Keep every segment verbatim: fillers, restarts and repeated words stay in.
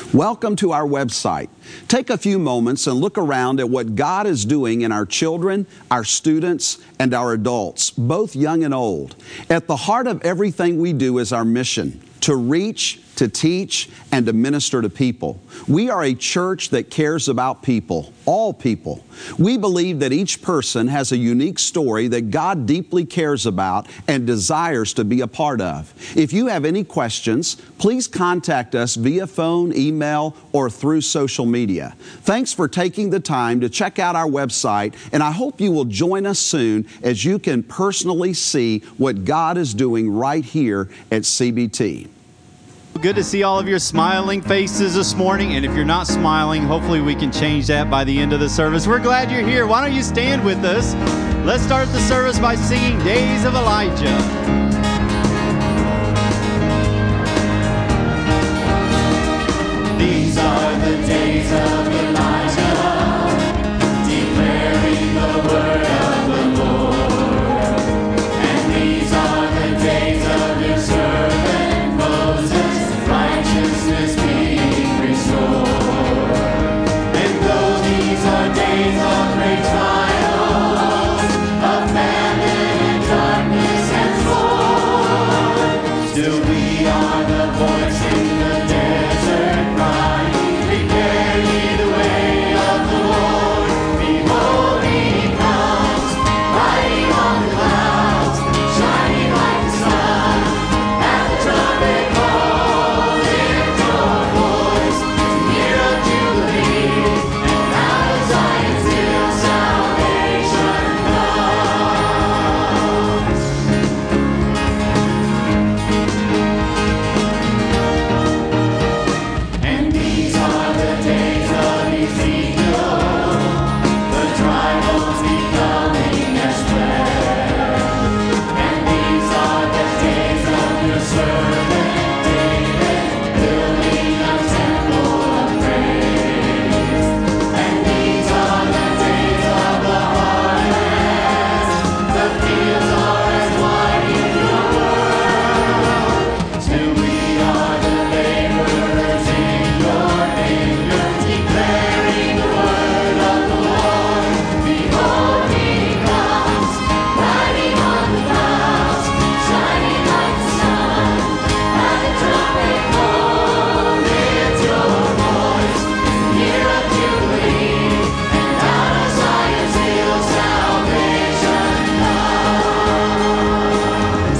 Welcome to our website. Take a few moments and look around at what God is doing in our children, our students, and our adults, both young and old. At the heart of everything we do is our mission: to reach, to teach, and to minister to people. We are a church that cares about people, all people. We believe that each person has a unique story that God deeply cares about and desires to be a part of. If you have any questions, please contact us via phone, email, or through social media. Thanks for taking the time to check out our website, and I hope you will join us soon as you can personally see what God is doing right here at C B T. Good to see all of your smiling faces this morning, and if you're not smiling, hopefully we can change that by the end of the service. We're glad you're here. Why don't you stand with us? Let's start the service by singing Days of Elijah. These are the days of Elijah, declaring the word of the Lord. And these are the days of your servant Moses, righteousness being restored. And though these are days of great trials, of famine and darkness and sword, still we are the voice in the desert crying, prepare ye the way of the Lord. Behold, he comes, riding on the clouds, shining like the sun. At the trumpet call, lift your voice, year of Jubilee, and out of Zion till salvation comes. And these are the days of Ezekiel, the dry bones becoming as bread. And these are the days of your servant David, building a temple of praise. And these are the days of the harvest, the fields are as white in your world. Still we are the laborers in your vineyard, declaring the word of the Lord. Behold, he comes, riding on the clouds, shining like the sun. At the trumpet call, lift your voice, year of Jubilee, and out of Zion till salvation comes.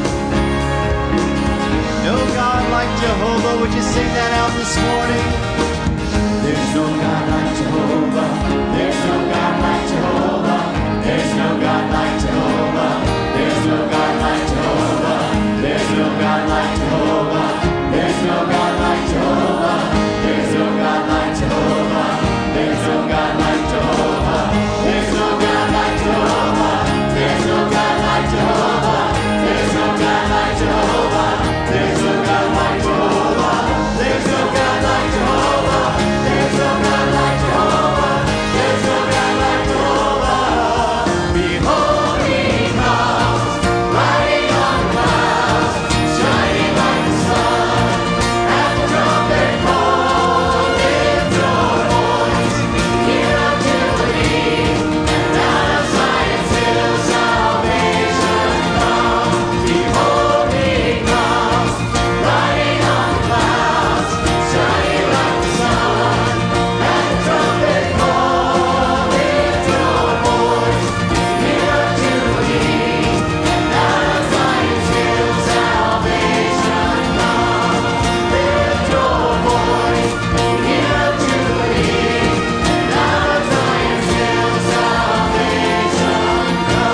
No God like Jehovah. Would you sing that out this morning? There's no God like Jehovah. There's no God like Jehovah. There's no God like Jehovah. There's no God like Jehovah. There's no God like Jehovah. There's no God like Jehovah. There's no God like Jehovah. There's no God like Jehovah. There's no God like Jehovah. There's no God like Jehovah. There's no God like Jehovah. There's no God like Jehovah. There's no God like Jehovah. There's no God like Jehovah. There's no God like Jehovah. Behold, he comes, riding on the clouds, shining like the sun. At the trumpet call, lift your voice, year of Jubilee, and out of Zion till salvation comes. Behold, he comes, riding on the clouds, shining like the sun. At the trumpet call, lift your voice, year of Jubilee, and out of Zion till salvation comes. Lift your voice, year of Jubilee, and out of Zion till salvation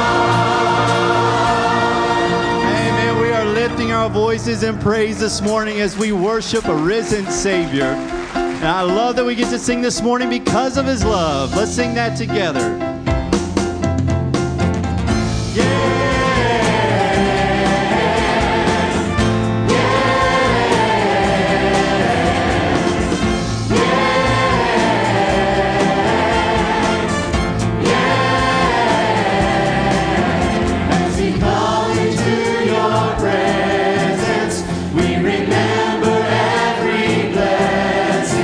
comes. Amen. We are lifting our voices in praise this morning as we worship a risen Savior. And I love that we get to sing this morning because of his love. Let's sing that together. As we call into your presence, we remember every blessing.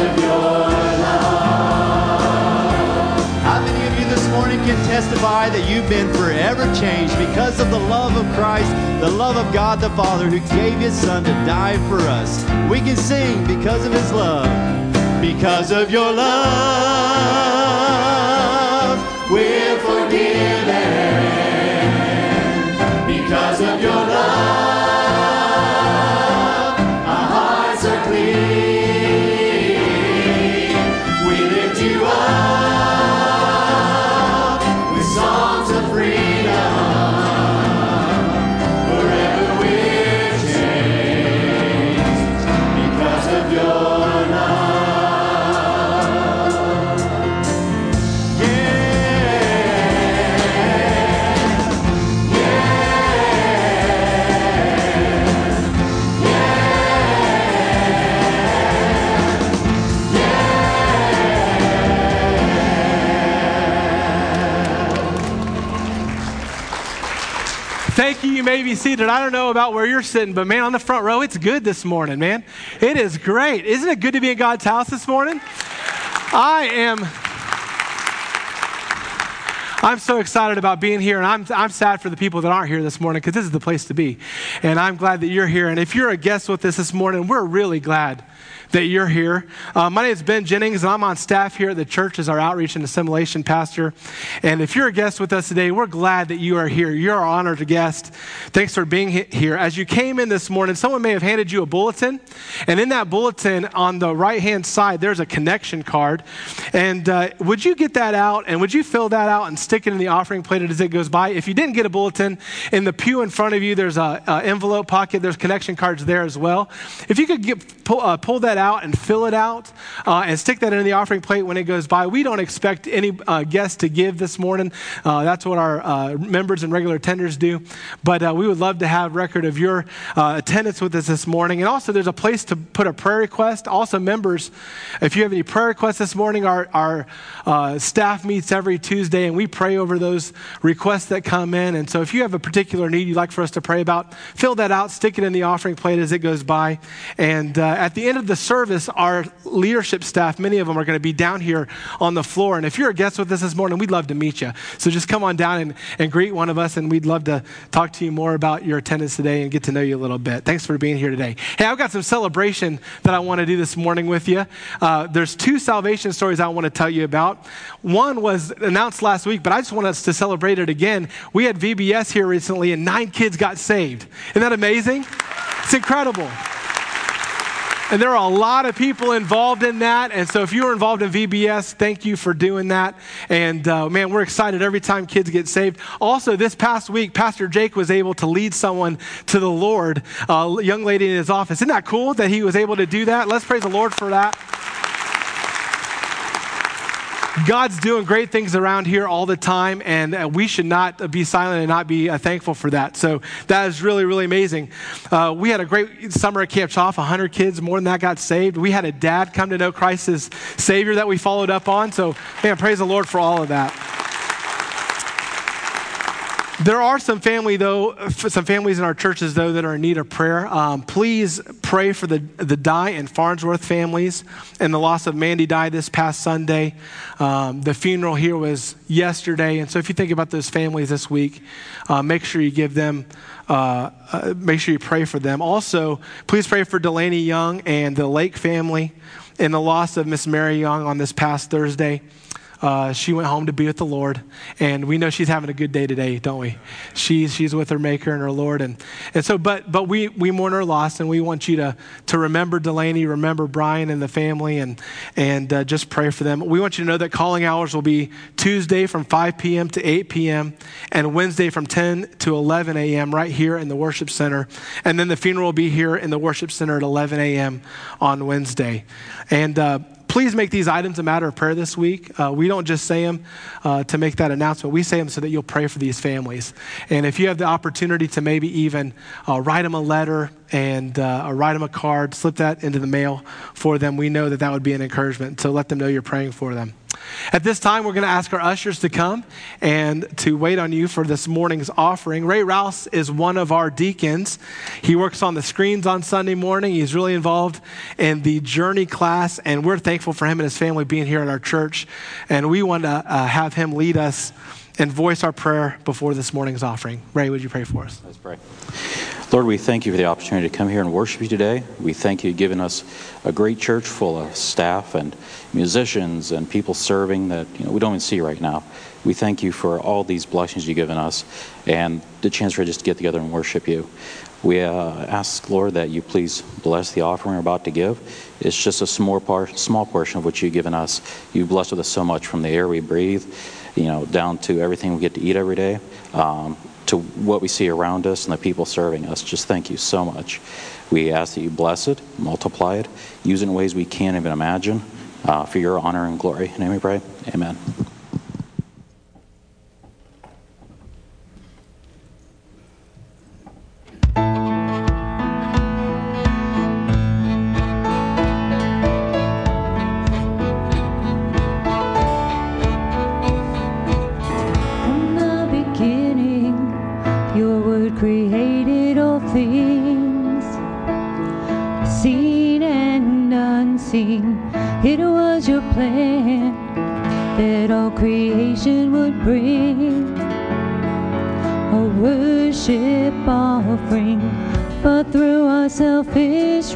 of your love. How many of you this morning can testify that you've been forever changed because of the love of Christ, the love of God the Father who gave His Son to die for us? We can sing because of His love. Because of your love, We're forgiven. Because of your love, our hearts are clean. We lift you up with songs of freedom. Forever we're changed because of your love. Thank you. You may be seated. I don't know about where you're sitting, but man, on the front row, it's good this morning, man. It is great. Isn't it good to be in God's house this morning? I am... I'm so excited about being here, and I'm, I'm sad for the people that aren't here this morning because this is the place to be. And I'm glad that you're here. And if you're a guest with us this morning, we're really glad that you're here. Uh, my name is Ben Jennings, and I'm on staff here at the church as our outreach and assimilation pastor. And if you're a guest with us today, we're glad that you are here. You're our honored guest. Thanks for being here. As you came in this morning, someone may have handed you a bulletin. And in that bulletin on the right-hand side, there's a connection card. And uh, would you get that out, and would you fill that out and stick it in the offering plate as it goes by? If you didn't get a bulletin, in the pew in front of you, there's a, a envelope pocket. There's connection cards there as well. If you could get, pull, uh, pull that out and fill it out uh, and stick that in the offering plate when it goes by. We don't expect any uh, guests to give this morning. Uh, that's what our uh, members and regular attenders do. But uh, we would love to have record of your uh, attendance with us this morning. And also there's a place to put a prayer request. Also members, if you have any prayer requests this morning, our, our uh, staff meets every Tuesday and we pray over those requests that come in. And so if you have a particular need you'd like for us to pray about, fill that out, stick it in the offering plate as it goes by. And uh, at the end of the service, our leadership staff, many of them are going to be down here on the floor. And if you're a guest with us this morning, we'd love to meet you. So just come on down and, and greet one of us, and we'd love to talk to you more about your attendance today and get to know you a little bit. Thanks for being here today. Hey, I've got some celebration that I want to do this morning with you. Uh, there's two salvation stories I want to tell you about. One was announced last week, but I just want us to celebrate it again. We had V B S here recently, and nine kids got saved. Isn't that amazing? It's incredible. And there are a lot of people involved in that. And so if you were involved in V B S, thank you for doing that. And uh, man, we're excited every time kids get saved. Also, this past week, Pastor Jake was able to lead someone to the Lord, a young lady in his office. Isn't that cool that he was able to do that? Let's praise the Lord for that. God's doing great things around here all the time, and uh, we should not be silent and not be uh, thankful for that. So that is really, really amazing. Uh, we had a great summer at Camp Choff. one hundred kids, more than that, got saved. We had a dad come to know Christ as Savior that we followed up on. So, man, praise the Lord for all of that. There are some family, though, some families in our churches, though, that are in need of prayer. Um, please pray for the, the Dye and Farnsworth families and the loss of Mandy Dye this past Sunday. Um, the funeral here was yesterday. And so if you think about those families this week, uh, make sure you give them, uh, uh, make sure you pray for them. Also, please pray for Delaney Young and the Lake family and the loss of Miss Mary Young on this past Thursday. Uh, she went home to be with the Lord, and we know she's having a good day today, don't we? She's she's with her Maker and her Lord, and and so but but we we mourn her loss, and we want you to to remember Delaney, remember Brian and the family, and and uh, just pray for them. We want you to know that calling hours will be Tuesday from five p.m. to eight p.m. and Wednesday from ten to eleven a.m. right here in the worship center, and then the funeral will be here in the worship center at eleven a.m. on Wednesday, and. Uh, Please make these items a matter of prayer this week. Uh, we don't just say them uh, to make that announcement. We say them so that you'll pray for these families. And if you have the opportunity to maybe even uh, write them a letter and uh, or write them a card, slip that into the mail for them, we know that that would be an encouragement. So let them know you're praying for them. At this time, we're going to ask our ushers to come and to wait on you for this morning's offering. Ray Rouse is one of our deacons. He works on the screens on Sunday morning. He's really involved in the Journey class, and we're thankful for him and his family being here at our church. And we want to uh, have him lead us and voice our prayer before this morning's offering. Ray, would you pray for us? Let's pray. Lord, we thank you for the opportunity to come here and worship you today. We thank you for giving us a great church full of staff and musicians and people serving that you know we don't even see right now. We thank you for all these blessings you've given us and the chance for us just to get together and worship you. We uh, ask, Lord, that you please bless the offering we're about to give. It's just a small part, small portion of what you've given us. You've blessed with us so much, from the air we breathe, you know, down to everything we get to eat every day, um, to what we see around us and the people serving us. Just thank you so much. We ask that you bless it, multiply it, use it in ways we can't even imagine, uh, for your honor and glory. In your name we pray. Amen. Created all things, seen and unseen. It was your plan that all creation would bring a worship offering, but through our selfish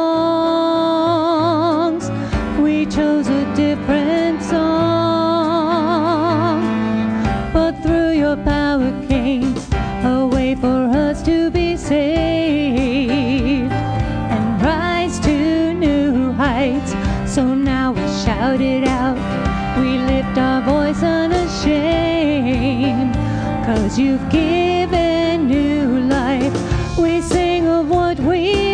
wrongs, we chose a different song. But through your power came a way for us to be saved and rise to new heights. So now we shout it out, we lift our voice unashamed, 'cause you've given new life. We sing of what we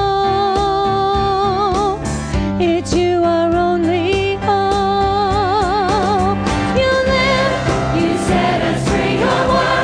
know, it's you our only hope. You live, you set us free, your word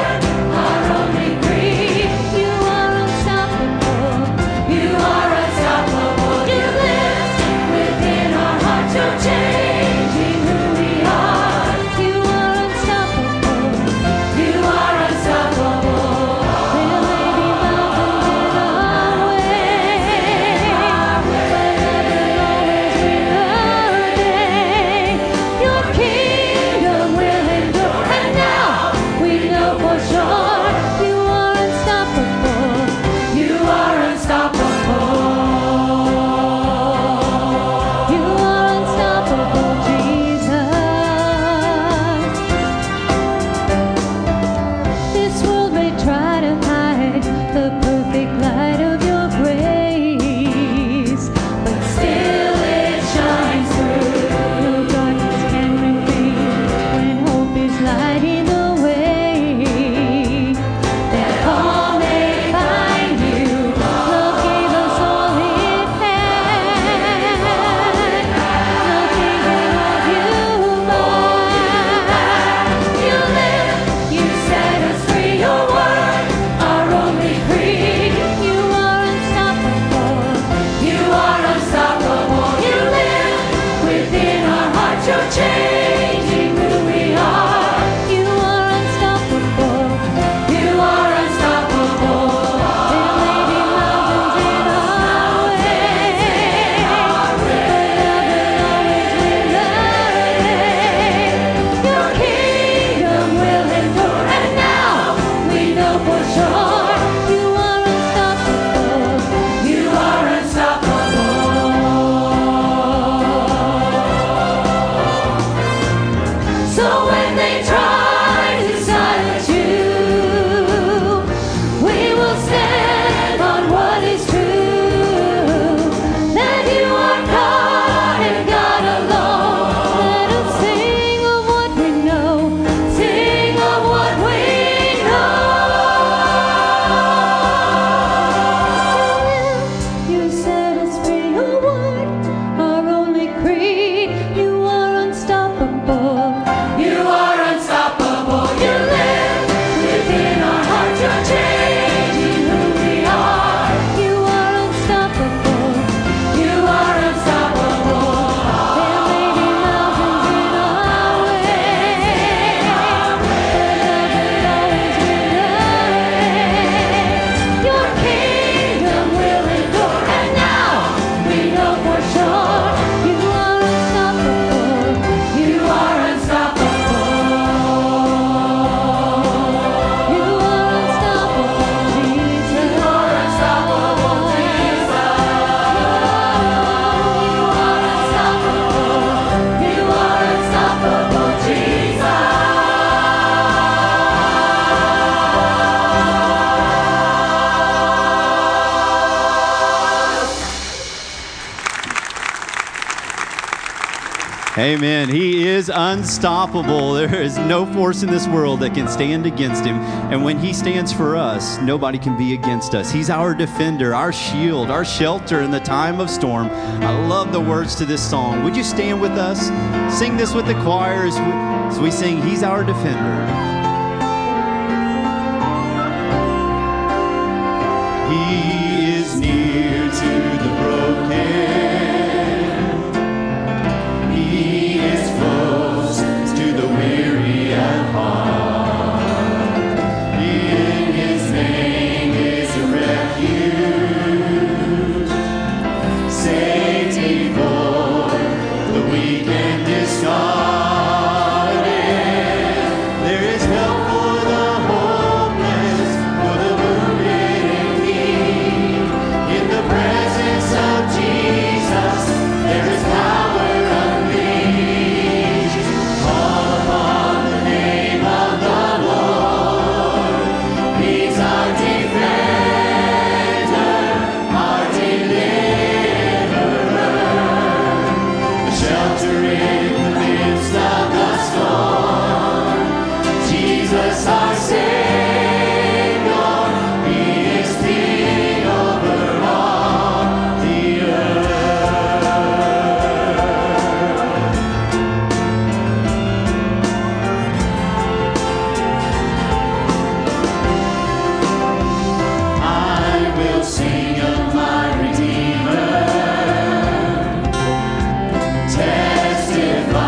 changing who we are. You are unstoppable. You are unstoppable. There may be mountains in our way, but heaven always win the day. Your kingdom will endure, and now we know for sure you are unstoppable. You are unstoppable. You are unstoppable. Amen. He is unstoppable. There is no force in this world that can stand against him. And when he stands for us, nobody can be against us. He's our defender, our shield, our shelter in the time of storm. I love the words to this song. Would you stand with us? Sing this with the choir as we, as we sing, He's our defender. He is near to the broken. He is close to the weary at heart. In His name is a refuge. Safe before the weak and discarded. There is help for the hopeless, for the wounded and weak. In the presence of Jesus, there is power unleashed. Call upon the name of the Lord. He's our defender, our deliverer, the shelter in the midst of the storm. Jesus, our Savior, He is King over all the earth. I will sing of my Redeemer, testify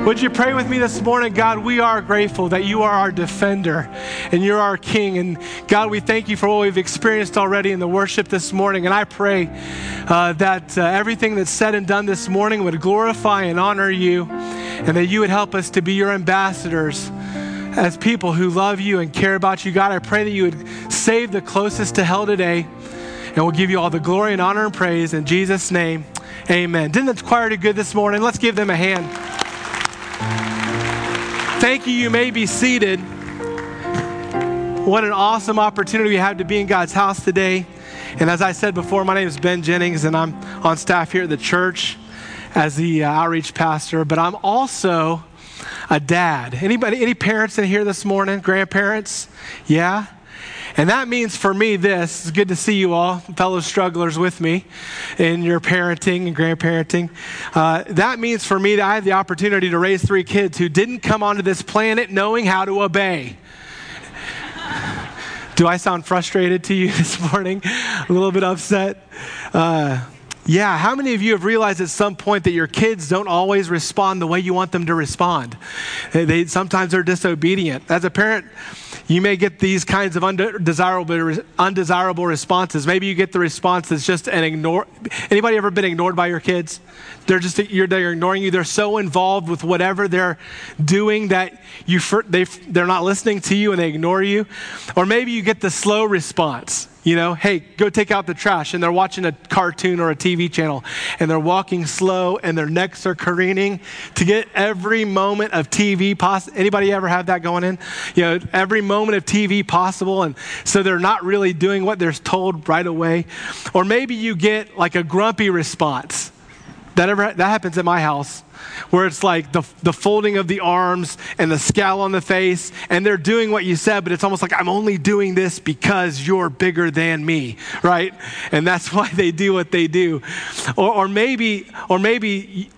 Would you pray with me this morning? God, we are grateful that you are our defender and you're our king. And God, we thank you for what we've experienced already in the worship this morning. And I pray uh, that uh, everything that's said and done this morning would glorify and honor you, and that you would help us to be your ambassadors as people who love you and care about you. God, I pray that you would save the closest to hell today, and we'll give you all the glory and honor and praise in Jesus' name. Amen. Didn't the choir do good this morning? Let's give them a hand. Thank you. You may be seated. What an awesome opportunity we have to be in God's house today. And as I said before, my name is Ben Jennings, and I'm on staff here at the church as the uh, outreach pastor. But I'm also a dad. Anybody, any parents in here this morning? Grandparents? Yeah? And that means for me this, it's good to see you all, fellow strugglers with me in your parenting and grandparenting. Uh, that means for me that I have the opportunity to raise three kids who didn't come onto this planet knowing how to obey. Do I sound frustrated to you this morning? A little bit upset? Uh, yeah, how many of you have realized at some point that your kids don't always respond the way you want them to respond? They, they sometimes are disobedient. As a parent, you may get these kinds of undesirable, undesirable responses. Maybe you get the response that's just an ignore. Anybody ever been ignored by your kids? They're just you're, they're ignoring you. They're so involved with whatever they're doing that you they they're not listening to you and they ignore you. Or maybe you get the slow response. You know, hey, go take out the trash, and they're watching a cartoon or a T V channel, and they're walking slow, and their necks are careening to get every moment of T V possible. Anybody ever have that going in? You know, every moment of T V possible, and so they're not really doing what they're told right away. Or maybe you get like a grumpy response. That ever that happens at my house, where it's like the the folding of the arms and the scowl on the face, and they're doing what you said, but it's almost like, I'm only doing this because you're bigger than me, right? And that's why they do what they do. Or, or maybe, or maybe,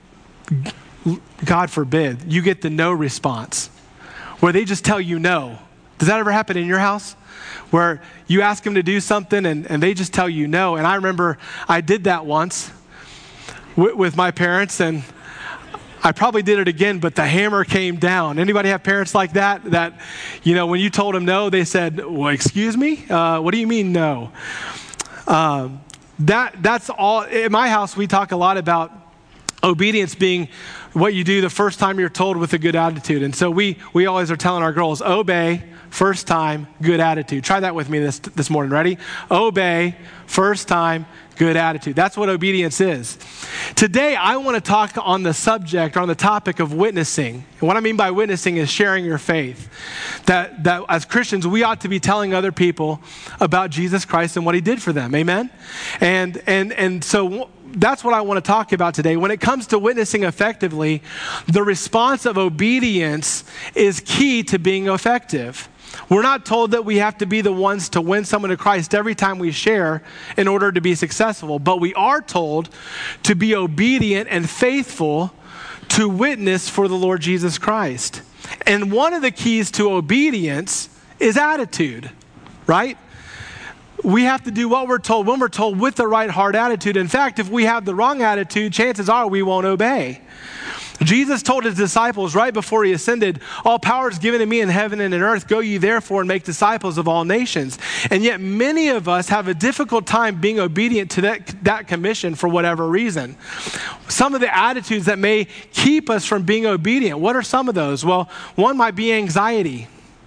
God forbid, you get the no response, where they just tell you no. Does that ever happen in your house? Where you ask them to do something and, and they just tell you no. And I remember I did that once with my parents, and I probably did it again, but the hammer came down. Anybody have parents like that? That, you know, when you told them no, they said, well, excuse me? Uh, what do you mean no? Um, that that's all. In my house, we talk a lot about obedience being what you do the first time you're told with a good attitude. And so we we always are telling our girls, obey, first time, good attitude. Try that with me this, this morning. Ready? Obey, first time, good attitude. That's what obedience is. Today, I want to talk on the subject, or on the topic of witnessing. And what I mean by witnessing is sharing your faith. That, that as Christians, we ought to be telling other people about Jesus Christ and what he did for them. Amen? And, and, and so that's what I want to talk about today. When it comes to witnessing effectively, the response of obedience is key to being effective. We're not told that we have to be the ones to win someone to Christ every time we share in order to be successful, but we are told to be obedient and faithful to witness for the Lord Jesus Christ. And one of the keys to obedience is attitude, right? We have to do what we're told when we're told with the right heart attitude. In fact, if we have the wrong attitude, chances are we won't obey. Jesus told his disciples right before he ascended, all power is given to me in heaven and in earth. Go ye therefore and make disciples of all nations. And yet many of us have a difficult time being obedient to that, that commission for whatever reason. Some of the attitudes that may keep us from being obedient, what are some of those? Well, one might be anxiety.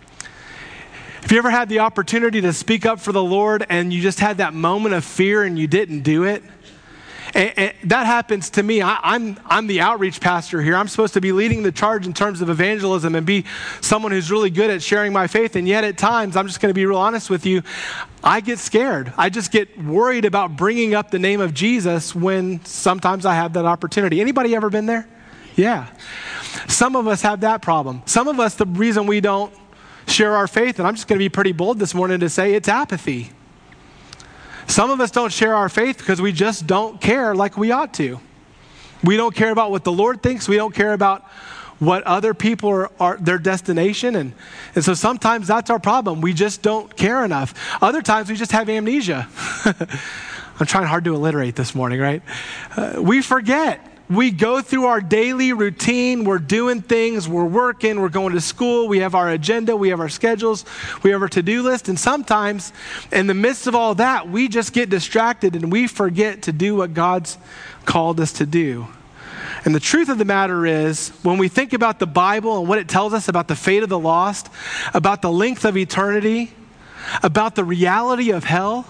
Have you ever had the opportunity to speak up for the Lord and you just had that moment of fear and you didn't do it? And, and that happens to me. I, I'm, I'm the outreach pastor here. I'm supposed to be leading the charge in terms of evangelism and be someone who's really good at sharing my faith. And yet at times, I'm just going to be real honest with you, I get scared. I just get worried about bringing up the name of Jesus when sometimes I have that opportunity. Anybody ever been there? Yeah. Some of us have that problem. Some of us, the reason we don't share our faith, and I'm just going to be pretty bold this morning to say it's apathy. Some of us don't share our faith because we just don't care like we ought to. We don't care about what the Lord thinks. We don't care about what other people are, are their destination. And, and so sometimes that's our problem. We just don't care enough. Other times we just have amnesia. I'm trying hard to alliterate this morning, right? Uh, we forget. we go through our daily routine. We're doing things. We're working. We're going to school. We have our agenda. We have our schedules. We have our to-do list. And sometimes in the midst of all that, we just get distracted and we forget to do what God's called us to do. And the truth of the matter is, when we think about the Bible and what it tells us about the fate of the lost, about the length of eternity, about the reality of hell,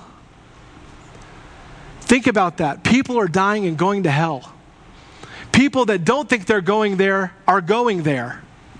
think about that. People are dying and going to hell. People that don't think they're going there are going there.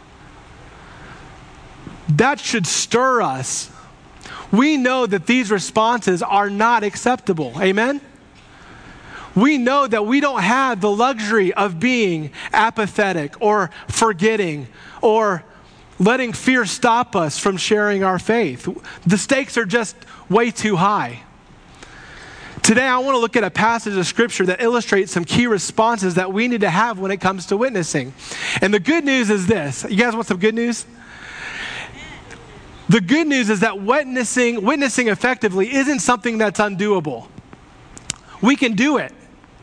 That should stir us. We know that these responses are not acceptable. Amen? We know that we don't have the luxury of being apathetic or forgetting or letting fear stop us from sharing our faith. The stakes are just way too high. Today, I want to look at a passage of Scripture that illustrates some key responses that we need to have when it comes to witnessing. And the good news is this. You guys want some good news? The good news is that witnessing, witnessing effectively isn't something that's undoable. We can do it.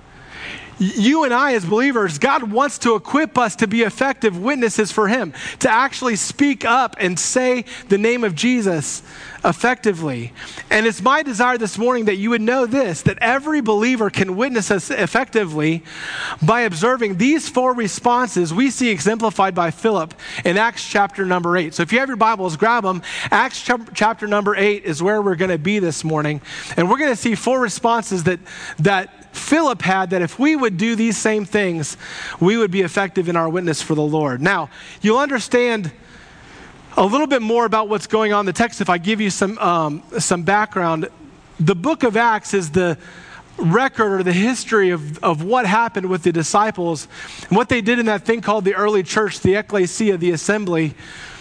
You and I as believers, God wants to equip us to be effective witnesses for Him, to actually speak up and say the name of Jesus effectively. And it's my desire this morning that you would know this, that every believer can witness us effectively by observing these four responses we see exemplified by Philip in Acts chapter number eight. So if you have your Bibles, grab them. Acts ch- chapter number eight is where we're going to be this morning. And we're going to see four responses that that Philip had, that if we would do these same things, we would be effective in our witness for the Lord. Now, you'll understand a little bit more about what's going on in the text if I give you some um, some background. The book of Acts is the record or the history of, of what happened with the disciples and what they did in that thing called the early church, the ecclesia, the assembly.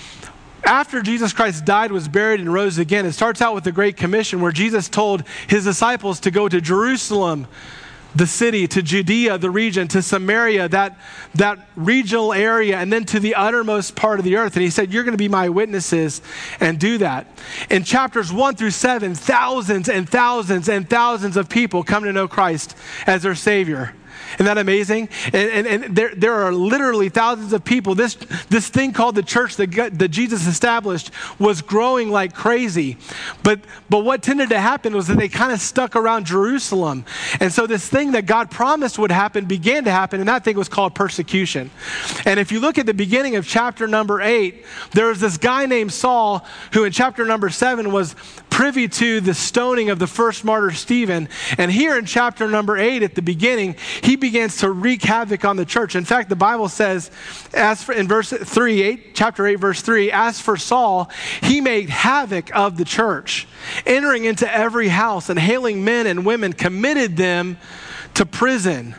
After Jesus Christ died, was buried, and rose again, it starts out with the Great Commission where Jesus told his disciples to go to Jerusalem, the city, to Judea, the region, to Samaria, that, that regional area, and then to the uttermost part of the earth. And he said, you're going to be my witnesses, and do that. In chapters one through seven, thousands and thousands and thousands of people come to know Christ as their Savior. Isn't that amazing? And, and, and there, there are literally thousands of people. This, this thing called the church that, that Jesus established was growing like crazy. But, but what tended to happen was that they kind of stuck around Jerusalem. And so this thing that God promised would happen began to happen, and that thing was called persecution. And if you look at the beginning of chapter number eight, there was this guy named Saul who in chapter number seven was privy to the stoning of the first martyr Stephen. And here in chapter number eight at the beginning, he begins to wreak havoc on the church. In fact, the Bible says, as for, in verse three, eight, chapter eight, verse three, as for Saul, he made havoc of the church, entering into every house and hailing men and women, committed them to prison.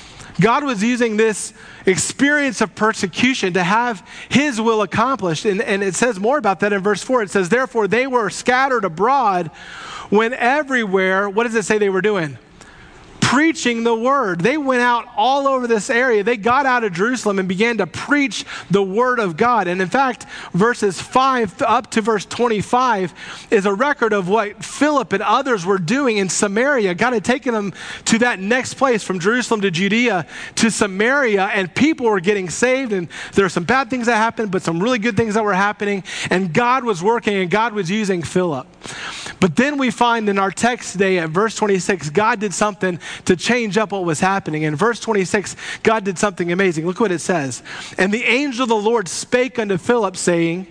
God was using this experience of persecution to have his will accomplished. And, and it says more about that in verse four. It says, therefore they were scattered abroad when everywhere, what does it say they were doing? Preaching the word. They went out all over this area. They got out of Jerusalem and began to preach the word of God. And in fact, verses five up to verse twenty-five is a record of what Philip and others were doing in Samaria. God had taken them to that next place from Jerusalem to Judea to Samaria, and people were getting saved. And there were some bad things that happened, but some really good things that were happening. And God was working, and God was using Philip. But then we find in our text today at verse twenty-six, God did something to change up what was happening. In verse twenty-six, God did something amazing. Look what it says. And the angel of the Lord spake unto Philip, saying,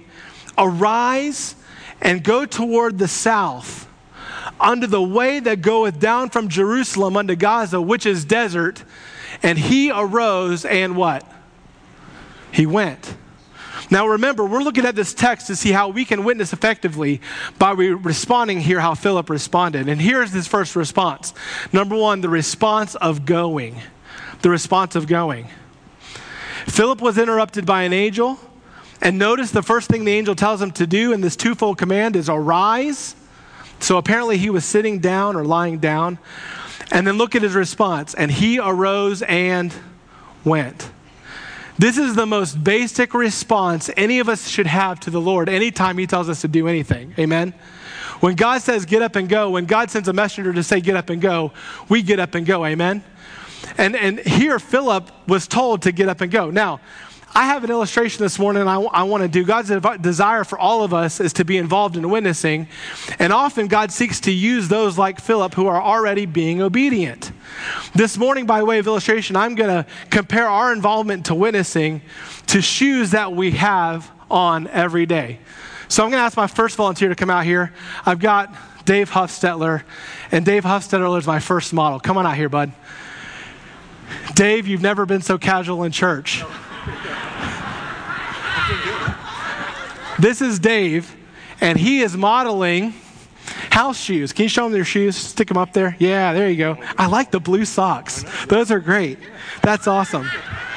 arise and go toward the south, unto the way that goeth down from Jerusalem unto Gaza, which is desert. And he arose and what? He went. Now remember, we're looking at this text to see how we can witness effectively by re- responding here how Philip responded. And here's his first response. Number one, the response of going. The response of going. Philip was interrupted by an angel. And notice the first thing the angel tells him to do in this twofold command is arise. So apparently he was sitting down or lying down. And then look at his response. And he arose and went. This is the most basic response any of us should have to the Lord anytime he tells us to do anything. Amen? When God says get up and go, when God sends a messenger to say get up and go, we get up and go. Amen? And, and here Philip was told to get up and go. Now, I have an illustration this morning I, I want to do. God's desire for all of us is to be involved in witnessing. And often God seeks to use those like Philip who are already being obedient. This morning, by way of illustration, I'm going to compare our involvement to witnessing to shoes that we have on every day. So I'm going to ask my first volunteer to come out here. I've got Dave Huffstetler, and Dave Huffstetler is my first model. Come on out here, bud. Dave, you've never been so casual in church. This is Dave, and he is modeling house shoes. Can you show them your shoes? Stick them up there. Yeah, there you go. I like the blue socks. Those are great. That's awesome.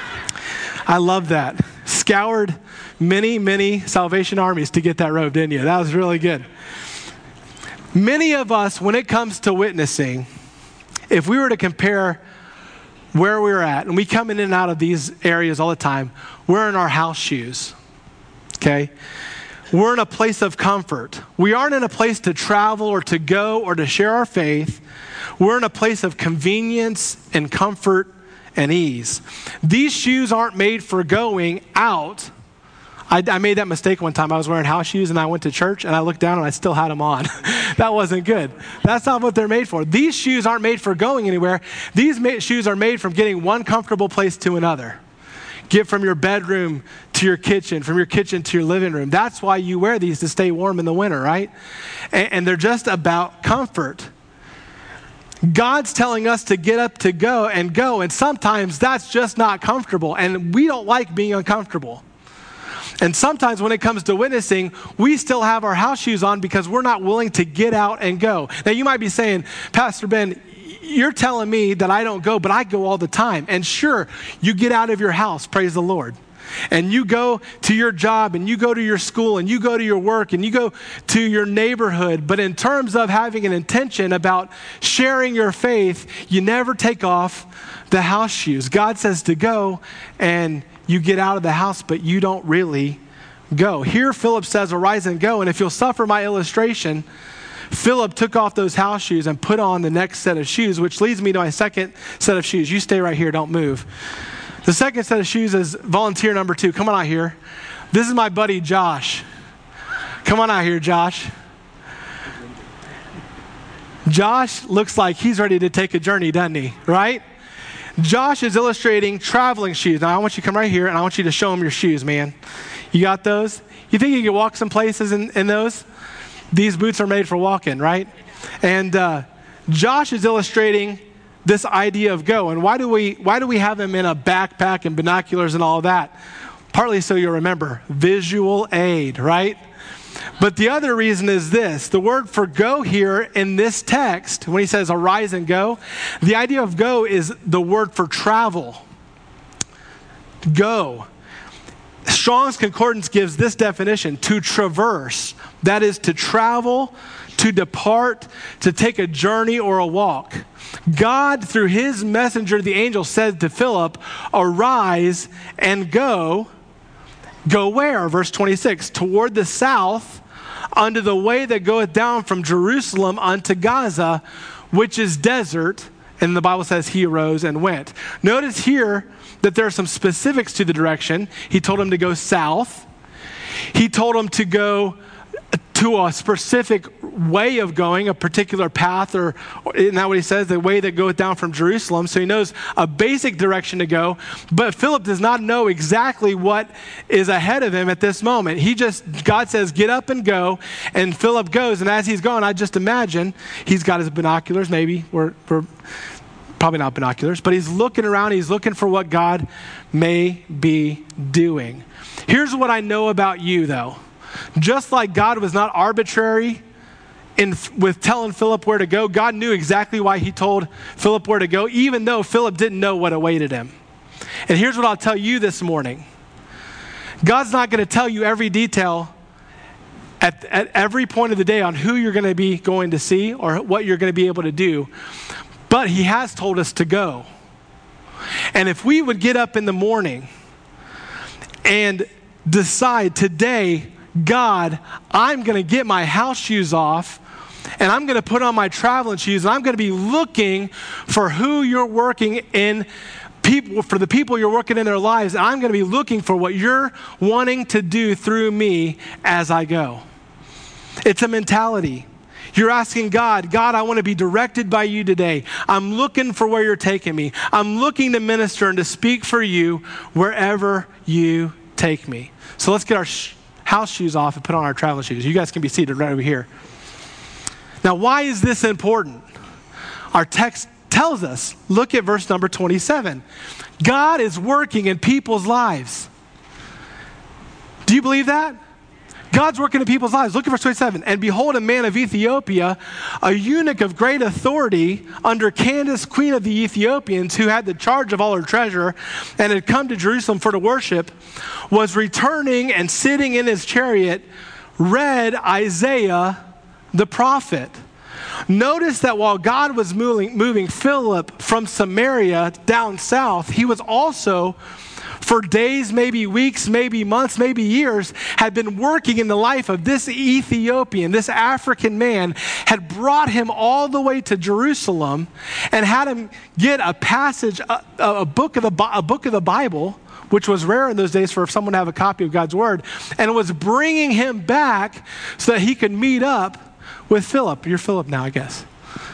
I love that. Scoured many, many Salvation Armies to get that robe, didn't you? That was really good. Many of us, when it comes to witnessing, if we were to compare where we're at, and we come in and out of these areas all the time, we're in our house shoes, okay? We're in a place of comfort. We aren't in a place to travel or to go or to share our faith. We're in a place of convenience and comfort and ease. These shoes aren't made for going out. I, I made that mistake one time. I was wearing house shoes and I went to church and I looked down and I still had them on. That wasn't good. That's not what they're made for. These shoes aren't made for going anywhere. These ma- shoes are made from getting one comfortable place to another. Get from your bedroom to your kitchen, from your kitchen to your living room. That's why you wear these, to stay warm in the winter, right? And, and they're just about comfort. God's telling us to get up, to go and go. And sometimes that's just not comfortable. And we don't like being uncomfortable. And sometimes when it comes to witnessing, we still have our house shoes on because we're not willing to get out and go. Now you might be saying, Pastor Ben, you're telling me that I don't go, but I go all the time. And sure, you get out of your house, praise the Lord. And you go to your job, and you go to your school, and you go to your work, and you go to your neighborhood. But in terms of having an intention about sharing your faith, you never take off the house shoes. God says to go, and you get out of the house, but you don't really go. Here, Philip says, arise and go. And if you'll suffer my illustration, Philip took off those house shoes and put on the next set of shoes, which leads me to my second set of shoes. You stay right here, don't move. The second set of shoes is volunteer number two. Come on out here. This is my buddy Josh. Come on out here, Josh. Josh looks like he's ready to take a journey, doesn't he? Right? Josh is illustrating traveling shoes. Now, I want you to come right here, and I want you to show him your shoes, man. You got those? You think you can walk some places in, in those? These boots are made for walking, right? And uh, Josh is illustrating this idea of go. And why do we why do we have him in a backpack and binoculars and all of that? Partly so you'll remember, visual aid, right? But the other reason is this. The word for go here in this text, when he says arise and go, the idea of go is the word for travel. Go. Strong's Concordance gives this definition: to traverse. That is to travel, to depart, to take a journey or a walk. God, through his messenger, the angel, said to Philip, arise and go. Go where? Verse twenty-six, toward the south, unto the way that goeth down from Jerusalem unto Gaza, which is desert. And the Bible says he arose and went. Notice here that there are some specifics to the direction. He told him to go south. He told him to go to a specific way of going, a particular path, or isn't that what he says? The way that goeth down from Jerusalem. So he knows a basic direction to go, but Philip does not know exactly what is ahead of him at this moment. He just, God says, get up and go, and Philip goes, and as he's going, I just imagine he's got his binoculars, maybe, we're, we're probably not binoculars, but he's looking around, he's looking for what God may be doing. Here's what I know about you, though. Just like God was not arbitrary in with telling Philip where to go, God knew exactly why he told Philip where to go, even though Philip didn't know what awaited him. And here's what I'll tell you this morning. God's not going to tell you every detail at, at every point of the day on who you're going to be going to see or what you're going to be able to do, but he has told us to go. And if we would get up in the morning and decide today, God, I'm going to get my house shoes off and I'm going to put on my traveling shoes, and I'm going to be looking for who you're working in people, for the people you're working in their lives, and I'm going to be looking for what you're wanting to do through me as I go. It's a mentality. You're asking God, God, I want to be directed by you today. I'm looking for where you're taking me. I'm looking to minister and to speak for you wherever you take me. So let's get our sh- house shoes off and put on our traveling shoes. You guys can be seated right over here. Now, why is this important? Our text tells us, look at verse number twenty-seven. God is working in people's lives. Do you believe that? God's working in people's lives. Look at verse twenty-seven. And behold, a man of Ethiopia, a eunuch of great authority under Candace, queen of the Ethiopians, who had the charge of all her treasure and had come to Jerusalem for to worship, was returning and sitting in his chariot, read Isaiah the prophet. Notice that while God was moving, moving Philip from Samaria down south, he was also, for days, maybe weeks, maybe months, maybe years, had been working in the life of this Ethiopian, this African man, had brought him all the way to Jerusalem and had him get a passage, a, a, book, of the, a book of the Bible, which was rare in those days for someone to have a copy of God's word, and was bringing him back so that he could meet up with Philip. You're Philip now, I guess.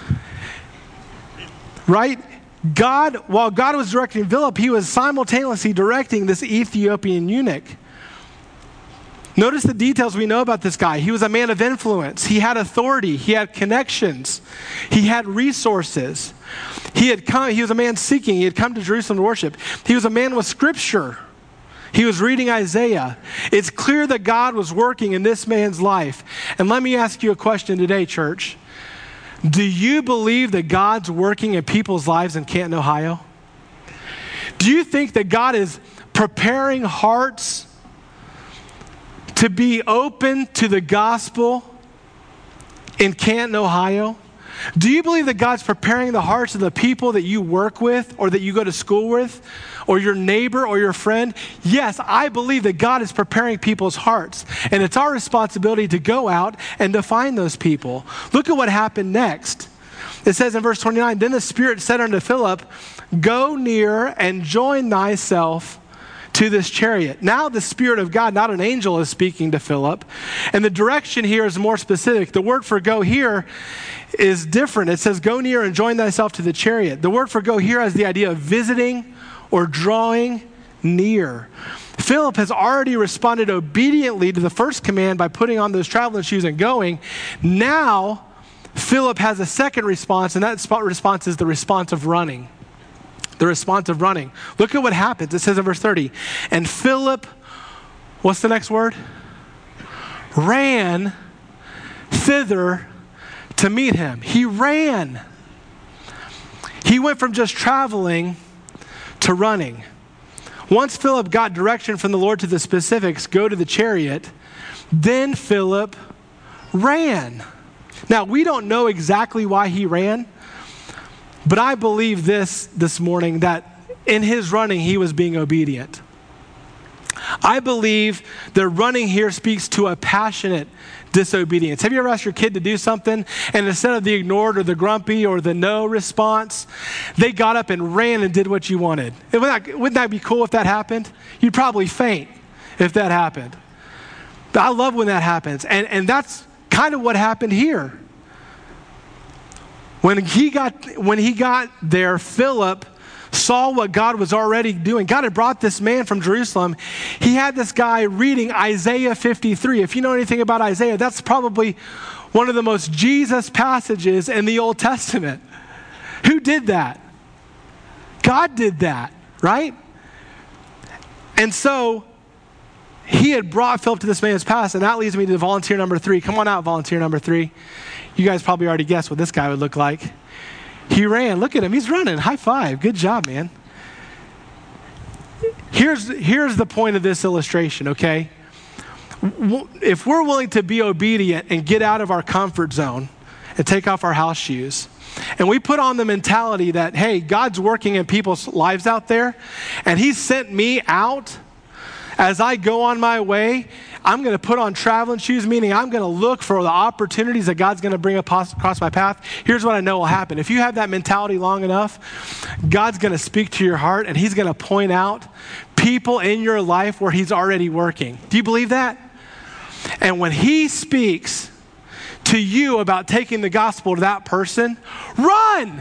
Right? God, while God was directing Philip, he was simultaneously directing this Ethiopian eunuch. Notice the details we know about this guy. He was a man of influence. He had authority. He had connections. He had resources. He had come, he was a man seeking. He had come to Jerusalem to worship. He was a man with scripture. He was reading Isaiah. It's clear that God was working in this man's life. And let me ask you a question today, church. Do you believe that God's working in people's lives in Canton, Ohio? Do you think that God is preparing hearts to be open to the gospel in Canton, Ohio? Do you believe that God's preparing the hearts of the people that you work with or that you go to school with or your neighbor or your friend? Yes, I believe that God is preparing people's hearts. And it's our responsibility to go out and to find those people. Look at what happened next. It says in verse twenty-nine, then the Spirit said unto Philip, go near and join thyself to this chariot. Now the Spirit of God, not an angel, is speaking to Philip. And the direction here is more specific. The word for go here is different. It says, go near and join thyself to the chariot. The word for go here has the idea of visiting or drawing near. Philip has already responded obediently to the first command by putting on those traveling shoes and going. Now, Philip has a second response, and that response is the response of running. The response of running. Look at what happens. It says in verse thirty, and Philip, what's the next word? Ran thither to meet him. He ran. He went from just traveling to running. Once Philip got direction from the Lord to the specifics, go to the chariot, then Philip ran. Now, we don't know exactly why he ran, but I believe this this morning, that in his running, he was being obedient. I believe that running here speaks to a passionate disobedience. Have you ever asked your kid to do something, and instead of the ignored or the grumpy or the no response, they got up and ran and did what you wanted? Wouldn't that, wouldn't that be cool if that happened? You'd probably faint if that happened. But I love when that happens. And, and that's kind of what happened here. When he got, when he got there, Philip saw what God was already doing. God had brought this man from Jerusalem. He had this guy reading Isaiah fifty-three. If you know anything about Isaiah, that's probably one of the most Jesus passages in the Old Testament. Who did that? God did that, right? And so he had brought Philip to this man's past, and that leads me to volunteer number three. Come on out, volunteer number three. You guys probably already guessed what this guy would look like. He ran. Look at him. He's running. High five. Good job, man. Here's, here's the point of this illustration, okay? If we're willing to be obedient and get out of our comfort zone and take off our house shoes, and we put on the mentality that, hey, God's working in people's lives out there, and he sent me out as I go on my way, I'm going to put on traveling shoes, meaning I'm going to look for the opportunities that God's going to bring across my path. Here's what I know will happen. If you have that mentality long enough, God's going to speak to your heart, and he's going to point out people in your life where he's already working. Do you believe that? And when he speaks to you about taking the gospel to that person, run!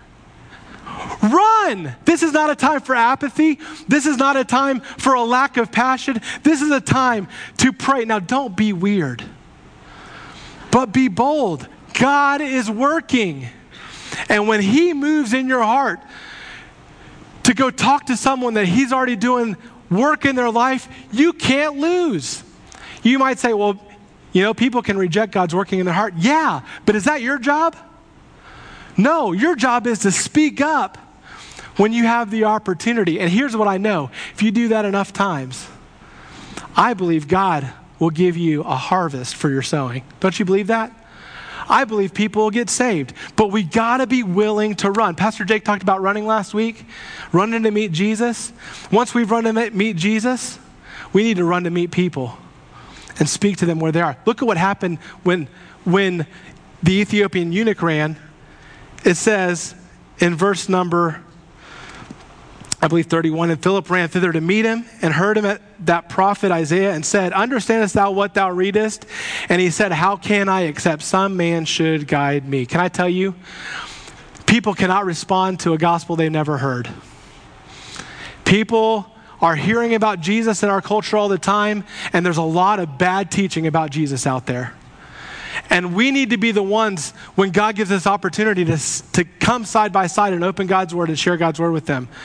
Run! This is not a time for apathy. This is not a time for a lack of passion. This is a time to pray. Now, don't be weird, but be bold. God is working. And when he moves in your heart to go talk to someone that he's already doing work in their life, you can't lose. You might say, well, you know, people can reject God's working in their heart. Yeah, but is that your job? No, your job is to speak up when you have the opportunity. And here's what I know. If you do that enough times, I believe God will give you a harvest for your sowing. Don't you believe that? I believe people will get saved, but we got to be willing to run. Pastor Jake talked about running last week, running to meet Jesus. Once we've run to meet Jesus, we need to run to meet people and speak to them where they are. Look at what happened when, when the Ethiopian eunuch ran. It says in verse number, I believe thirty-one, and Philip ran thither to meet him and heard him at that prophet Isaiah and said, understandest thou what thou readest? And he said, how can I except some man should guide me? Can I tell you, people cannot respond to a gospel they've never heard. People are hearing about Jesus in our culture all the time, and there's a lot of bad teaching about Jesus out there. And we need to be the ones, when God gives us opportunity to, to come side by side and open God's word and share God's word with them.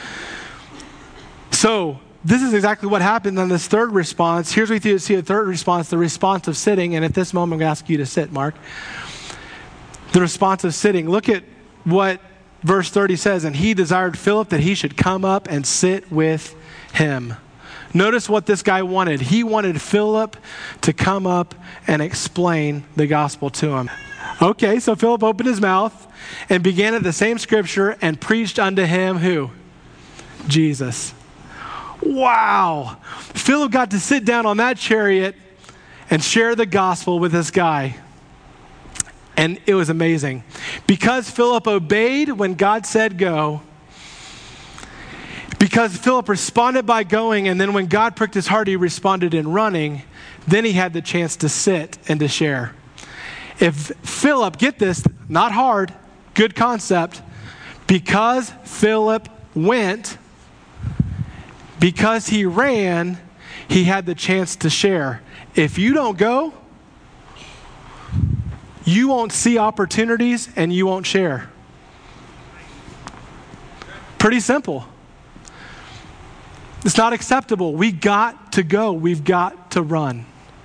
So this is exactly what happened on this third response. Here's what you see a third response, the response of sitting. And at this moment, I'm going to ask you to sit, Mark. The response of sitting. Look at what verse thirty says. And he desired Philip that he should come up and sit with him. Notice what this guy wanted. He wanted Philip to come up and explain the gospel to him. Okay, so Philip opened his mouth and began at the same scripture and preached unto him who? Jesus. Wow. Philip got to sit down on that chariot and share the gospel with this guy. And it was amazing. Because Philip obeyed when God said go, because Philip responded by going, and then when God pricked his heart, he responded in running, then he had the chance to sit and to share. If Philip, get this, not hard, good concept, because Philip went, because he ran, he had the chance to share. If you don't go, you won't see opportunities and you won't share. Pretty simple. It's not acceptable. We got to go. We've got to run.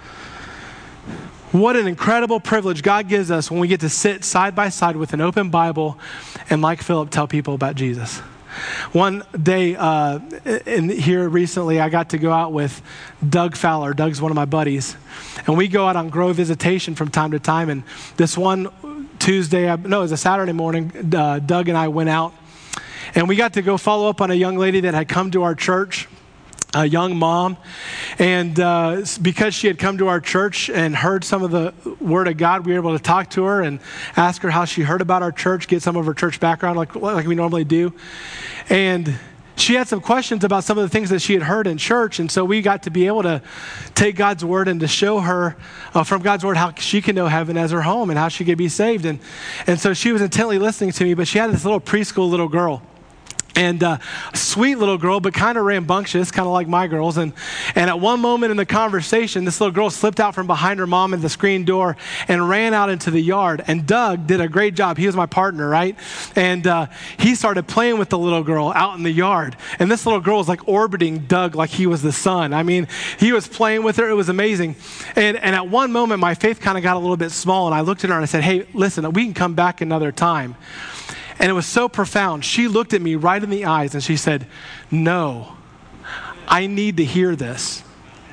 What an incredible privilege God gives us when we get to sit side by side with an open Bible and, like Philip, tell people about Jesus. One day uh, in here recently, I got to go out with Doug Fowler. Doug's one of my buddies. And we go out on Grow Visitation from time to time. And this one Tuesday, no, it was a Saturday morning, uh, Doug and I went out. And we got to go follow up on a young lady that had come to our church, a young mom. And uh, because she had come to our church and heard some of the word of God, we were able to talk to her and ask her how she heard about our church, get some of her church background like, like we normally do. And she had some questions about some of the things that she had heard in church. And so we got to be able to take God's word and to show her uh, from God's word how she can know heaven as her home and how she could be saved. And, and so she was intently listening to me, but she had this little preschool little girl. And uh, sweet little girl, but kind of rambunctious, kind of like my girls. And, and at one moment in the conversation, this little girl slipped out from behind her mom at the screen door and ran out into the yard. And Doug did a great job. He was my partner, right? And uh, he started playing with the little girl out in the yard. And this little girl was like orbiting Doug like he was the sun. I mean, he was playing with her. It was amazing. And, and at one moment, my faith kind of got a little bit small. And I looked at her and I said, hey, listen, we can come back another time. And it was so profound. She looked at me right in the eyes and she said, no, I need to hear this.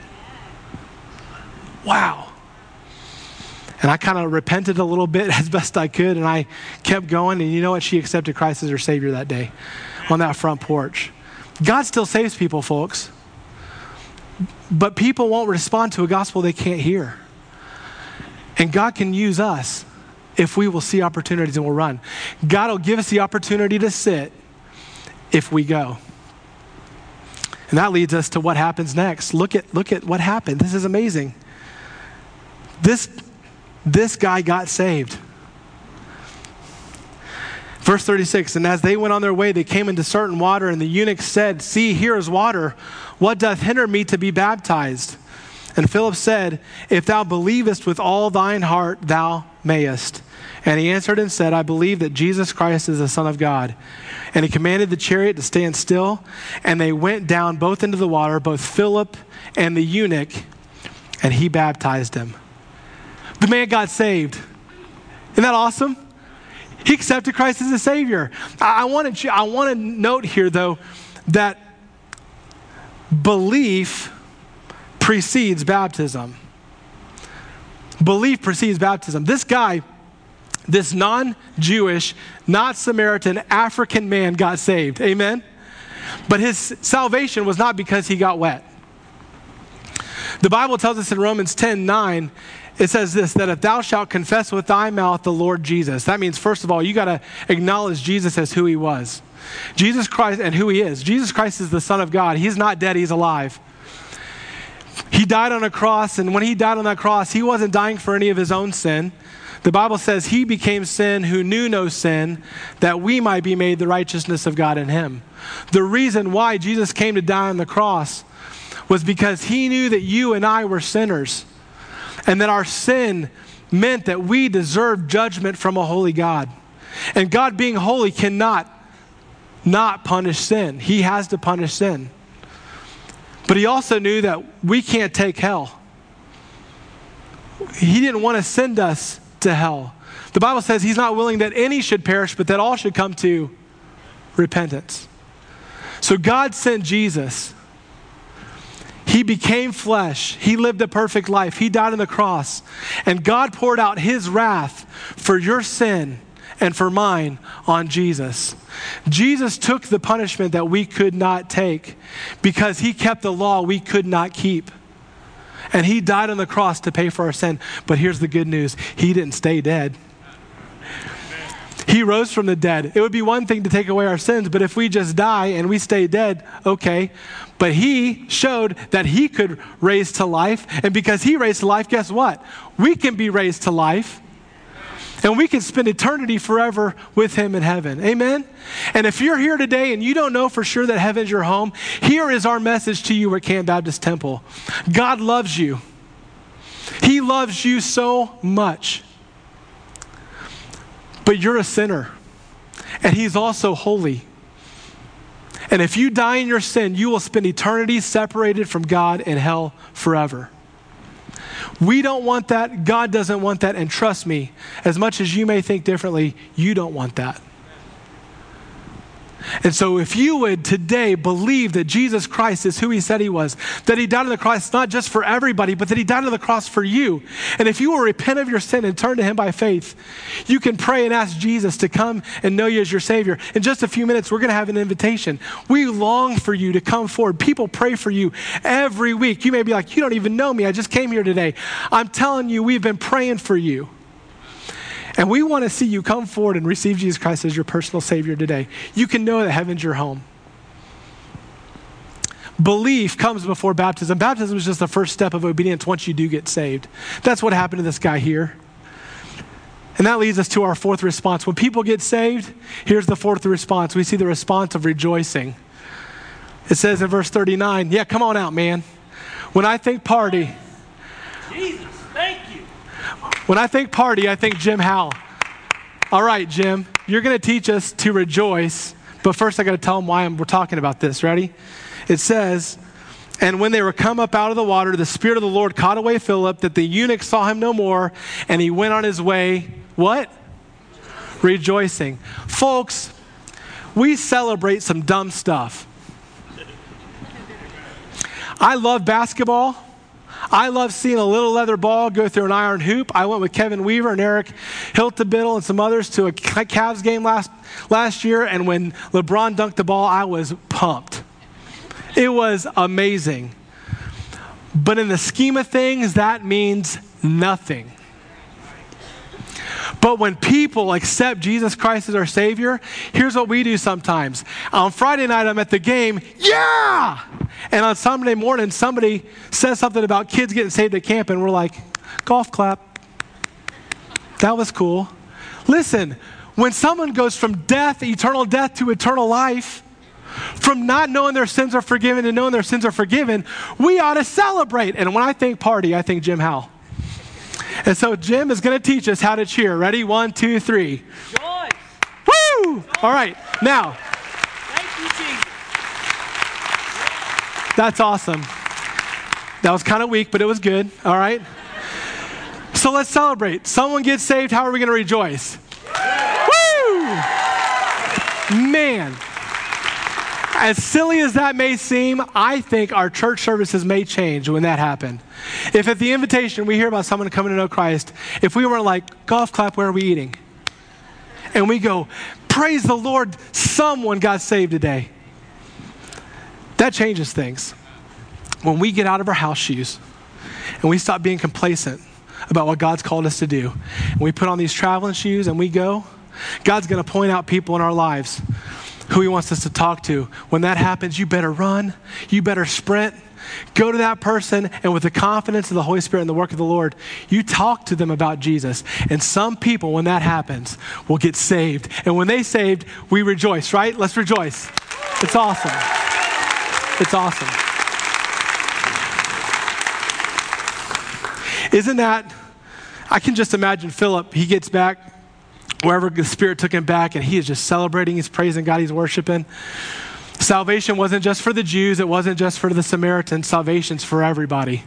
Wow. And I kind of repented a little bit as best I could, and I kept going. And you know what? She accepted Christ as her Savior that day on that front porch. God still saves people, folks. But people won't respond to a gospel they can't hear. And God can use us if we will see opportunities and we'll run. God will give us the opportunity to sit if we go. And that leads us to what happens next. Look at, look at what happened. This is amazing. This, this guy got saved. Verse thirty-six, and as they went on their way, they came into certain water, and the eunuch said, see, here is water. What doth hinder me to be baptized? And Philip said, if thou believest with all thine heart, thou mayest. And he answered and said, I believe that Jesus Christ is the Son of God. And he commanded the chariot to stand still, and they went down both into the water, both Philip and the eunuch, and he baptized him. The man got saved. Isn't that awesome? He accepted Christ as a Savior. I, I want to I want to note here, though, that belief precedes baptism. Belief precedes baptism. This guy, this non-Jewish, not Samaritan, African man got saved. Amen? But his salvation was not because he got wet. The Bible tells us in Romans ten nine, it says this, that if thou shalt confess with thy mouth the Lord Jesus, that means, first of all, you got to acknowledge Jesus as who he was. Jesus Christ and who he is. Jesus Christ is the Son of God. He's not dead, he's alive. He died on a cross, and when he died on that cross, he wasn't dying for any of his own sin. The Bible says he became sin who knew no sin, that we might be made the righteousness of God in him. The reason why Jesus came to die on the cross was because he knew that you and I were sinners, and that our sin meant that we deserved judgment from a holy God. And God, being holy, cannot not punish sin. He has to punish sin. But he also knew that we can't take hell. He didn't want to send us to hell. The Bible says he's not willing that any should perish, but that all should come to repentance. So God sent Jesus. He became flesh. He lived a perfect life. He died on the cross. And God poured out his wrath for your sin and for mine on Jesus. Jesus took the punishment that we could not take because he kept the law we could not keep. And he died on the cross to pay for our sin. But here's the good news. He didn't stay dead. He rose from the dead. It would be one thing to take away our sins, but if we just die and we stay dead, okay. But he showed that he could raise to life. And because he raised to life, guess what? We can be raised to life. And we can spend eternity forever with him in heaven. Amen? And if you're here today and you don't know for sure that heaven's your home, here is our message to you at Camp Baptist Temple. God loves you. He loves you so much. But you're a sinner. And he's also holy. And if you die in your sin, you will spend eternity separated from God in hell forever. We don't want that. God doesn't want that. And trust me, as much as you may think differently, you don't want that. And so if you would today believe that Jesus Christ is who he said he was, that he died on the cross not just for everybody, but that he died on the cross for you. And if you will repent of your sin and turn to him by faith, you can pray and ask Jesus to come and know you as your Savior. In just a few minutes, we're going to have an invitation. We long for you to come forward. People pray for you every week. You may be like, you don't even know me. I just came here today. I'm telling you, we've been praying for you. And we want to see you come forward and receive Jesus Christ as your personal Savior today. You can know that heaven's your home. Belief comes before baptism. Baptism is just the first step of obedience once you do get saved. That's what happened to this guy here. And that leads us to our fourth response. When people get saved, here's the fourth response. We see the response of rejoicing. It says in verse thirty-nine, yeah, come on out, man. When I think party, Jesus, thank you. When I think party, I think Jim Howell. All right, Jim, you're going to teach us to rejoice, but first I got to tell them why I'm, we're talking about this. Ready? It says, and when they were come up out of the water, the Spirit of the Lord caught away Philip, that the eunuch saw him no more, and he went on his way, what? Rejoicing. Folks, we celebrate some dumb stuff. I love basketball. I love seeing a little leather ball go through an iron hoop. I went with Kevin Weaver and Eric Hiltebittle and some others to a Cavs game last, last year, and when LeBron dunked the ball, I was pumped. It was amazing. But in the scheme of things, that means nothing. But when people accept Jesus Christ as our Savior, here's what we do sometimes. On Friday night, I'm at the game, yeah! And on Sunday morning, somebody says something about kids getting saved at camp, and we're like, golf clap. That was cool. Listen, when someone goes from death, eternal death, to eternal life, from not knowing their sins are forgiven to knowing their sins are forgiven, we ought to celebrate. And when I think party, I think Jim Howell. And so Jim is going to teach us how to cheer. Ready? One, two, three. Joy. Woo! All right. Now, Thank you, Jesus. that's awesome. That was kind of weak, but it was good. All right. So let's celebrate. Someone gets saved. How are we going to rejoice? Woo! Man. As silly as that may seem, I think our church services may change when that happened. If at the invitation we hear about someone coming to know Christ, if we weren't like, golf clap, where are we eating? And we go, praise the Lord, someone got saved today. That changes things. When we get out of our house shoes and we stop being complacent about what God's called us to do, and we put on these traveling shoes and we go, God's going to point out people in our lives who he wants us to talk to. When that happens, you better run, you better sprint, go to that person, and with the confidence of the Holy Spirit and the work of the Lord, you talk to them about Jesus. And some people, when that happens, will get saved. And when they saved, we rejoice, right? Let's rejoice. It's awesome. It's awesome. Isn't that, I can just imagine Philip, he gets back wherever the Spirit took him back, and he is just celebrating, he's praising God, he's worshiping. Salvation wasn't just for the Jews, it wasn't just for the Samaritans, salvation's for everybody.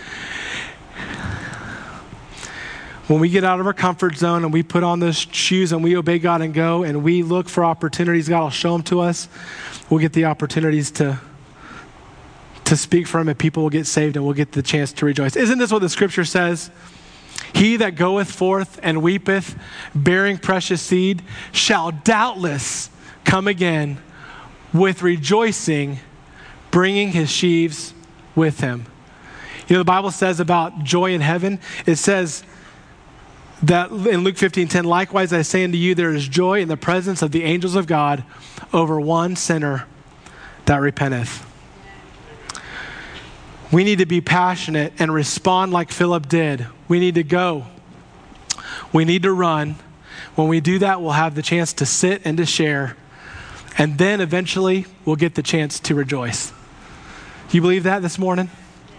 When we get out of our comfort zone and we put on those shoes and we obey God and go and we look for opportunities, God will show them to us, we'll get the opportunities to, to speak for him, and people will get saved and we'll get the chance to rejoice. Isn't this what the scripture says? He that goeth forth and weepeth, bearing precious seed, shall doubtless come again with rejoicing, bringing his sheaves with him. You know, the Bible says about joy in heaven, it says that in Luke fifteen ten, likewise I say unto you, there is joy in the presence of the angels of God over one sinner that repenteth. We need to be passionate and respond like Philip did. We need to go. We need to run. When we do that, we'll have the chance to sit and to share. And then eventually, we'll get the chance to rejoice. Do you believe that this morning?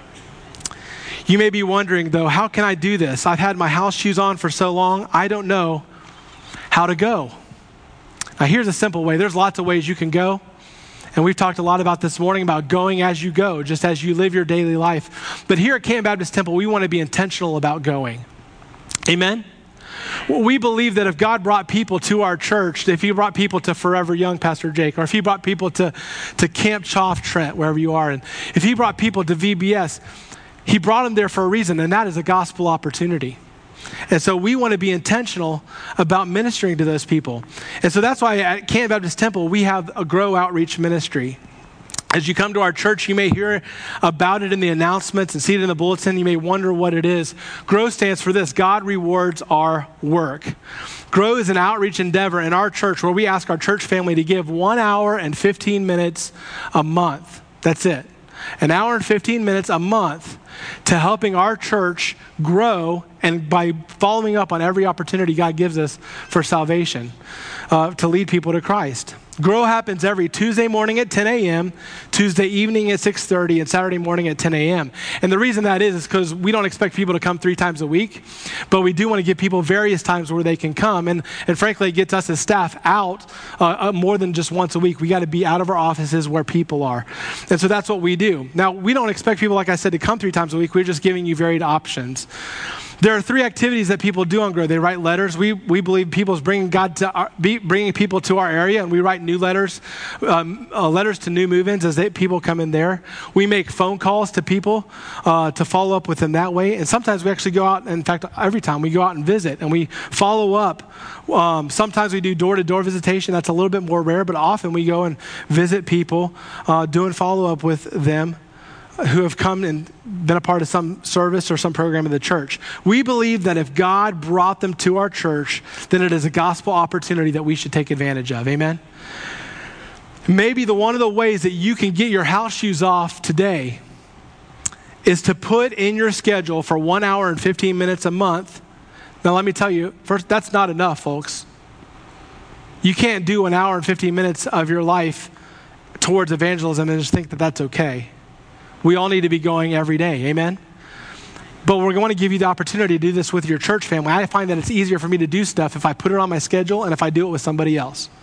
You may be wondering, though, how can I do this? I've had my house shoes on for so long, I don't know how to go. Now, here's a simple way. There's lots of ways you can go. And we've talked a lot about this morning about going as you go, just as you live your daily life. But here at Canton Baptist Temple, we want to be intentional about going. Amen? We believe that if God brought people to our church, if he brought people to Forever Young, Pastor Jake, or if he brought people to, to Camp Choff Trent, wherever you are, and if he brought people to V B S, he brought them there for a reason, and that is a gospel opportunity. And so we want to be intentional about ministering to those people. And so that's why at Canton Baptist Temple, we have a Grow Outreach Ministry. As you come to our church, you may hear about it in the announcements and see it in the bulletin. You may wonder what it is. GROW stands for this: God rewards our work. GROW is an outreach endeavor in our church where we ask our church family to give one hour and fifteen minutes a month. That's it. An hour and fifteen minutes a month to helping our church grow, and by following up on every opportunity God gives us for salvation, uh, to lead people to Christ. Grow happens every Tuesday morning at ten a.m., Tuesday evening at six thirty, and Saturday morning at ten a.m. And the reason that is is because we don't expect people to come three times a week, but we do want to give people various times where they can come. And, and frankly, it gets us as staff out uh, uh, more than just once a week. We got to be out of our offices where people are. And so that's what we do. Now, we don't expect people, like I said, to come three times a week. We're just giving you varied options. There are three activities that people do on GROW. They write letters. We we believe people is bringing God to our, be, bringing people to our area, and we write new letters, um, uh, letters to new move-ins as they, people come in there. We make phone calls to people uh, to follow up with them that way, and sometimes we actually go out. In fact, every time we go out and visit, and we follow up. Um, sometimes we do door-to-door visitation. That's a little bit more rare, but often we go and visit people, uh, doing follow-up with them. who have come and been a part of some service or some program of the church. We believe that if God brought them to our church, then it is a gospel opportunity that we should take advantage of. Amen? Maybe the one of the ways that you can get your house shoes off today is to put in your schedule for one hour and fifteen minutes a month. Now, let me tell you, first, that's not enough, folks. You can't do an hour and fifteen minutes of your life towards evangelism and just think that that's okay. We all need to be going every day. Amen? But we're going to give you the opportunity to do this with your church family. I find that it's easier for me to do stuff if I put it on my schedule and if I do it with somebody else.